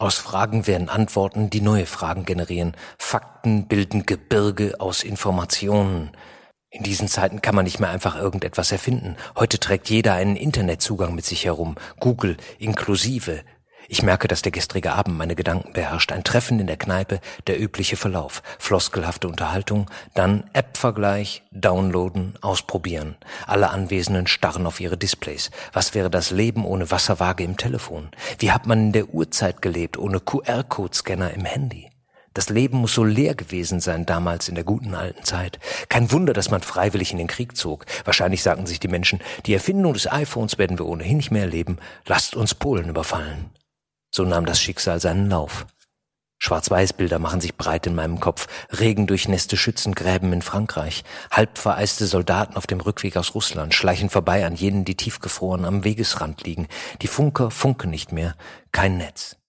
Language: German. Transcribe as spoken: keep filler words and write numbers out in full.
Aus Fragen werden Antworten, die neue Fragen generieren. Fakten bilden Gebirge aus Informationen. In diesen Zeiten kann man nicht mehr einfach irgendetwas erfinden. Heute trägt jeder einen Internetzugang mit sich herum. Google inklusive. Ich merke, dass der gestrige Abend meine Gedanken beherrscht. Ein Treffen in der Kneipe, der übliche Verlauf. Floskelhafte Unterhaltung, dann App-Vergleich, downloaden, ausprobieren. Alle Anwesenden starren auf ihre Displays. Was wäre das Leben ohne Wasserwaage im Telefon? Wie hat man in der Urzeit gelebt, ohne Q R-Code-Scanner im Handy? Das Leben muss so leer gewesen sein damals in der guten alten Zeit. Kein Wunder, dass man freiwillig in den Krieg zog. Wahrscheinlich sagten sich die Menschen, die Erfindung des iPhones werden wir ohnehin nicht mehr erleben. Lasst uns Polen überfallen. So nahm das Schicksal seinen Lauf. Schwarz-Weiß-Bilder machen sich breit in meinem Kopf. Regendurchnässte Schützengräben in Frankreich. Halb vereiste Soldaten auf dem Rückweg aus Russland schleichen vorbei an jenen, die tiefgefroren am Wegesrand liegen. Die Funker funken nicht mehr. Kein Netz.